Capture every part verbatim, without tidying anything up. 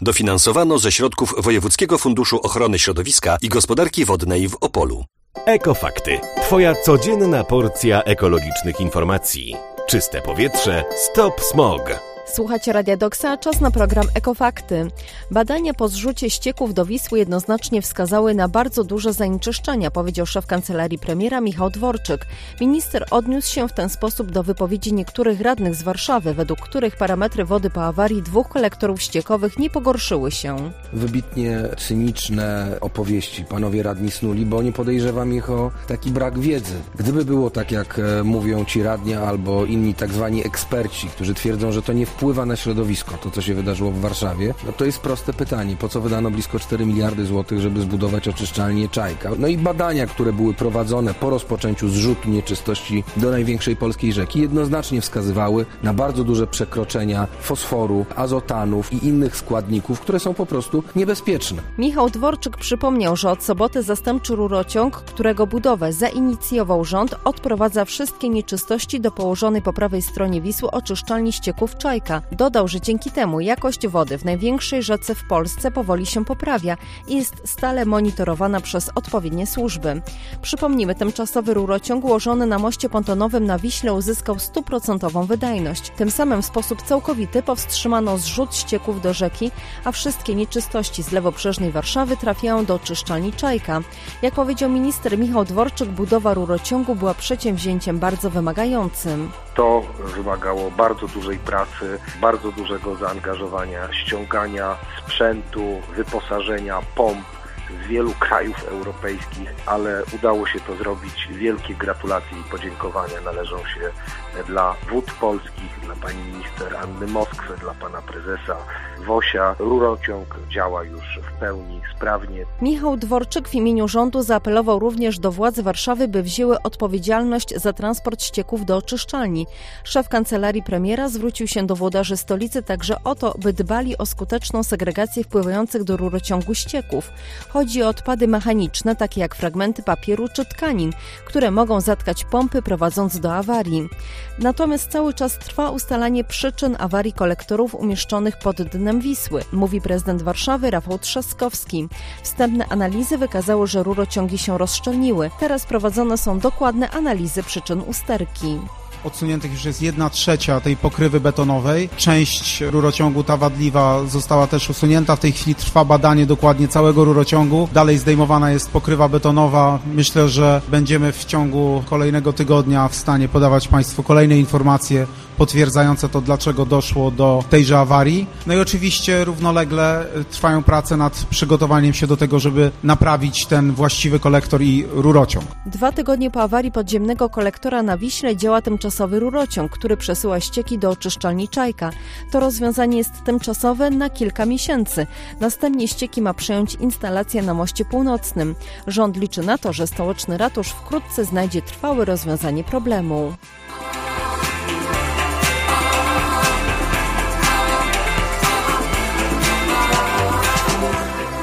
Dofinansowano ze środków Wojewódzkiego Funduszu Ochrony Środowiska i Gospodarki Wodnej w Opolu. Ekofakty. Twoja codzienna porcja ekologicznych informacji. Czyste powietrze. Stop smog. Słuchacie Radia Doksa, czas na program Ekofakty. Badania po zrzucie ścieków do Wisły jednoznacznie wskazały na bardzo duże zanieczyszczenia, powiedział szef Kancelarii Premiera Michał Dworczyk. Minister odniósł się w ten sposób do wypowiedzi niektórych radnych z Warszawy, według których parametry wody po awarii dwóch kolektorów ściekowych nie pogorszyły się. Wybitnie cyniczne opowieści panowie radni snuli, bo nie podejrzewam ich o taki brak wiedzy. Gdyby było tak, jak mówią ci radni albo inni tak zwani eksperci, którzy twierdzą, że to nie wpływa na środowisko, to co się wydarzyło w Warszawie, no to jest proste pytanie, po co wydano blisko cztery miliardy złotych, żeby zbudować oczyszczalnię Czajka. No i badania, które były prowadzone po rozpoczęciu zrzutu nieczystości do największej polskiej rzeki, jednoznacznie wskazywały na bardzo duże przekroczenia fosforu, azotanów i innych składników, które są po prostu niebezpieczne. Michał Dworczyk przypomniał, że od soboty zastępczy rurociąg, którego budowę zainicjował rząd, odprowadza wszystkie nieczystości do położonej po prawej stronie Wisły oczyszczalni ścieków Czajka. Dodał, że dzięki temu jakość wody w największej rzece w Polsce powoli się poprawia i jest stale monitorowana przez odpowiednie służby. Przypomnijmy, tymczasowy rurociąg ułożony na moście pontonowym na Wiśle uzyskał stuprocentową wydajność. Tym samym w sposób całkowity powstrzymano zrzut ścieków do rzeki, a wszystkie nieczystości z lewobrzeżnej Warszawy trafiają do oczyszczalni Czajka. Jak powiedział minister Michał Dworczyk, budowa rurociągu była przedsięwzięciem bardzo wymagającym. To wymagało bardzo dużej pracy, bardzo dużego zaangażowania, ściągania sprzętu, wyposażenia, pomp z wielu krajów europejskich, ale udało się to zrobić. Wielkie gratulacje i podziękowania należą się dla Wód Polskich, dla pani minister Anny Moskwy, dla pana prezesa Wosia. Rurociąg działa już w pełni, sprawnie. Michał Dworczyk w imieniu rządu zaapelował również do władz Warszawy, by wzięły odpowiedzialność za transport ścieków do oczyszczalni. Szef Kancelarii Premiera zwrócił się do włodarzy stolicy także o to, by dbali o skuteczną segregację wpływających do rurociągu ścieków. Chodzi o odpady mechaniczne, takie jak fragmenty papieru czy tkanin, które mogą zatkać pompy, prowadząc do awarii. Natomiast cały czas trwa ustalanie przyczyn awarii kolektorów umieszczonych pod dnem Wisły, mówi prezydent Warszawy Rafał Trzaskowski. Wstępne analizy wykazały, że rurociągi się rozszczelniły. Teraz prowadzone są dokładne analizy przyczyn usterki. Odsuniętych już jest jedna trzecia tej pokrywy betonowej. Część rurociągu, ta wadliwa, została też usunięta. W tej chwili trwa badanie dokładnie całego rurociągu. Dalej zdejmowana jest pokrywa betonowa. Myślę, że będziemy w ciągu kolejnego tygodnia w stanie podawać Państwu kolejne informacje potwierdzające to, dlaczego doszło do tejże awarii. No i oczywiście równolegle trwają prace nad przygotowaniem się do tego, żeby naprawić ten właściwy kolektor i rurociąg. Dwa tygodnie po awarii podziemnego kolektora na Wiśle działa tymczasowy rurociąg, który przesyła ścieki do oczyszczalni Czajka. To rozwiązanie jest tymczasowe na kilka miesięcy. Następnie ścieki ma przejąć instalacja na moście północnym. Rząd liczy na to, że stołeczny ratusz wkrótce znajdzie trwałe rozwiązanie problemu.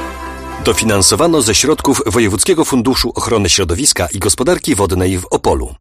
Dofinansowano ze środków Wojewódzkiego Funduszu Ochrony Środowiska i Gospodarki Wodnej w Opolu.